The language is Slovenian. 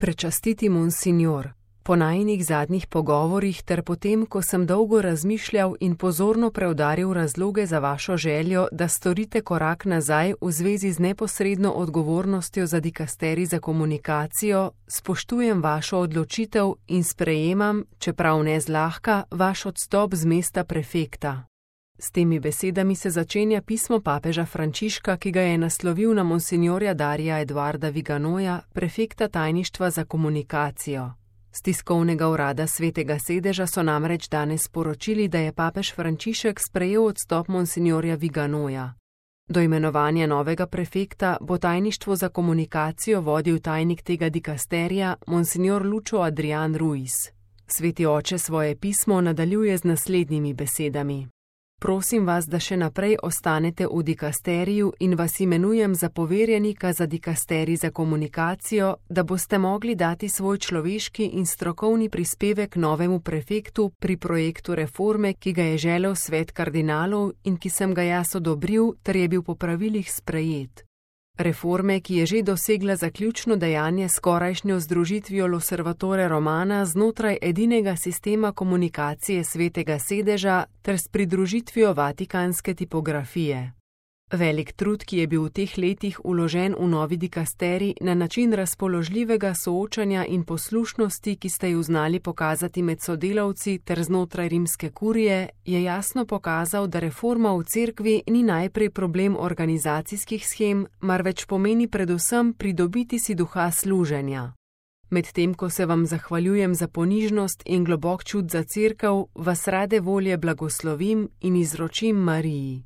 Prečastiti monsinjor. Po najinih zadnjih pogovorih ter potem, ko sem dolgo razmišljal in pozorno preudaril razloge za vašo željo, da storite korak nazaj v zvezi z neposredno odgovornostjo za dikasterij za komunikacijo, spoštujem vašo odločitev in sprejemam, čeprav ne zlahka, vaš odstop z mesta prefekta. S temi besedami se začenja pismo papeža Frančiška, ki ga je naslovil na monsinjorja Darija Eduarda Viganoja, prefekta tajništva za komunikacijo. Z tiskovnega urada Svetega sedeža so namreč danes sporočili, da je papež Frančišek sprejel odstop monsinjorja Viganoja. Do imenovanja novega prefekta bo tajništvo za komunikacijo vodil tajnik tega dikasterija, monsinjor Lučo Adrian Ruiz. Sveti oče svoje pismo nadaljuje z naslednjimi besedami. Prosim vas, da še naprej ostanete v dikasteriju in vas imenujem za poverjenika za dikasterij za komunikacijo, da boste mogli dati svoj človeški in strokovni prispevek novemu prefektu pri projektu reforme, ki ga je želel svet kardinalov in ki sem ga jaz odobril ter je bil po pravilih sprejet. Reforme, ki je že dosegla zaključno dejanje s skorajšnjo združitvijo L'Osservatore Romana znotraj edinega sistema komunikacije Svetega sedeža ter s pridružitvijo vatikanske tipografije. Velik trud, ki je bil v teh letih vložen v novi dikasterij na način razpoložljivega soočanja in poslušnosti, ki ste ju znali pokazati med sodelavci ter znotraj rimske kurije, je jasno pokazal, da reforma v cerkvi ni najprej problem organizacijskih shem, marveč pomeni predvsem pridobiti si duha služenja. Medtem ko se vam zahvaljujem za ponižnost in globok čut za cerkev, vas rade volje blagoslovim in izročim Mariji.